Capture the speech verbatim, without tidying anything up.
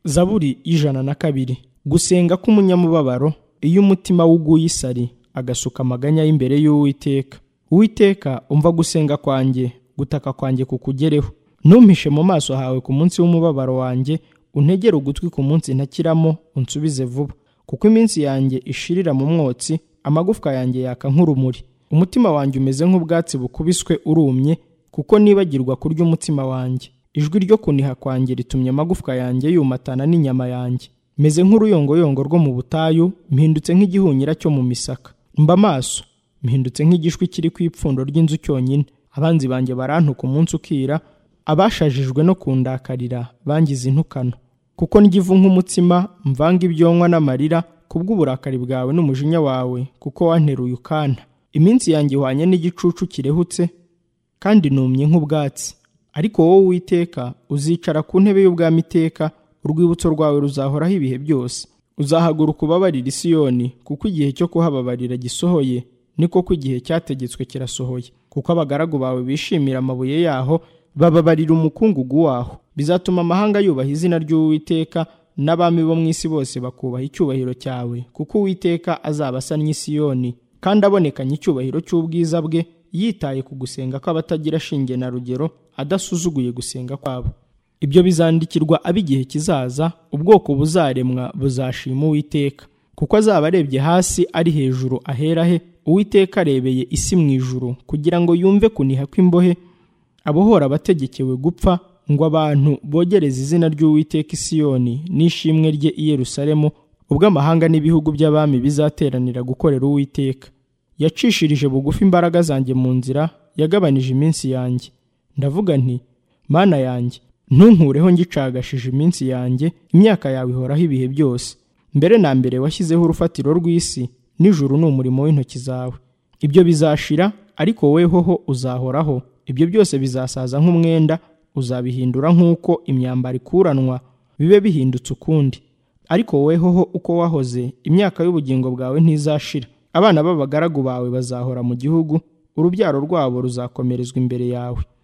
Zaburi y'ijana na kabiri. Gusenga k'umunyamubabaro iyo umutima wuguye isari agasuka amaganya y'imbere y'Uwiteka. Uwiteka, umva gusenga kwanjye, gutaka kwanjye kukugereho. Ntumpishe mu maso hawe ku munsi w'umubabaro wanjye, untegere ugutwi ku munsi ntakiramo, unsubize vuba. Kuko iminsi yanjye ishirira mu mwotsi, amagufwa yanjye yaka nk'urumuri. Umutima wanjye umeze nk'ubwatsi bukubiswe urumye, kuko nibagirwa kurya umutima wanjye. Ijwi ryo kuniha kwanjye ritumye amagufwa yanjye yumatana n'inyama yanjye. Meze nk'uruyongoyongo rwo mu butayu, mpindutse nk'igihunyira cyo mu misaka. Mba maso, mpindutse nk'igishwi kiri ku ipfundo ry'inzu cyonyine. Abanzi banjye barantuka umunsi ukira, abashajijwe no kundakarira bangize intukano. Kuko ngivu nk'umutsima, mvanga ibyonwa n'amarira, kubw'uburakari bwawe n'umujinya wawe, kuko wanteruye ukanta. Iminsi yanjye ihwanye n'igicucu kirehutse, kandi numye nk'ubwatsi. Ariko wowe Uwiteka uzicara ku ntebe y'ubwami iteka, urwibutso rwawe ruzahoraho ibihe byose. Uzahaguruka ubabarira i Siyoni, kuko igihe cyo kuhababarira gisohoye, ni koko igihe cyategetswe kirasohoye. Kuko abagaragu bawe bishimira amabuye yaho, bababarira umukungugu waho. Bizatuma amahanga yubaha izina ry'Uwiteka, n'abami bo mu isi bose bakubaha icyubahiro cyawe, kuko Uwiteka azaba asannye i Siyoni, kandi abonekanye icyubahiro cy'ubwiza bwe, yitaye ku gusenga kw'abatagira shinge na rugero, adasuzuguye gusenga kwabo. Ibyo bizandikirwa ab'igihe kizaza, ubwoko buzaremwa buzashima Uwiteka. Kuko azaba arebye hasi ari hejuru ahera he, Uwiteka arebeye isi mu ijuru, kugira ngo yumve kuniha kw'imbohe, abohora abategekewe gupfa, ngo abantu bogereze izina ry'Uwiteka i Siyoni n'ishimwe rye i Yerusalemu, ubwo amahanga n'ibihugu by'abami bizateranira gukorera Uwiteka. Yacishirije bugufi imbaraga zanjye mu nzira, yagabanije iminsi yanjye. Ndavuga nti, Mana yanjye, ntunkureho ngicagashije iminsi yanjye, imyaka yawe ihoraho ibihe byose. Mbere na mbere washyizeho urufatiro rw'isi, n'ijuru ni umurimo w'intoki zawe. Ibyo bizashira, ariko wehoho uzahoraho. Ibyo byose bizasaza nk'umwenda, uzabihindura nk'uko imyambaro ikuranwa, bibe bihindutse ukundi. Ariko wehoho uko wahoze, imyaka y'ubugingo bwawe ntizashira. Abana b'abagaragu bawe bazahora mu gihugu, urubyaro rwabo ruzakomerezwa imbere yawe.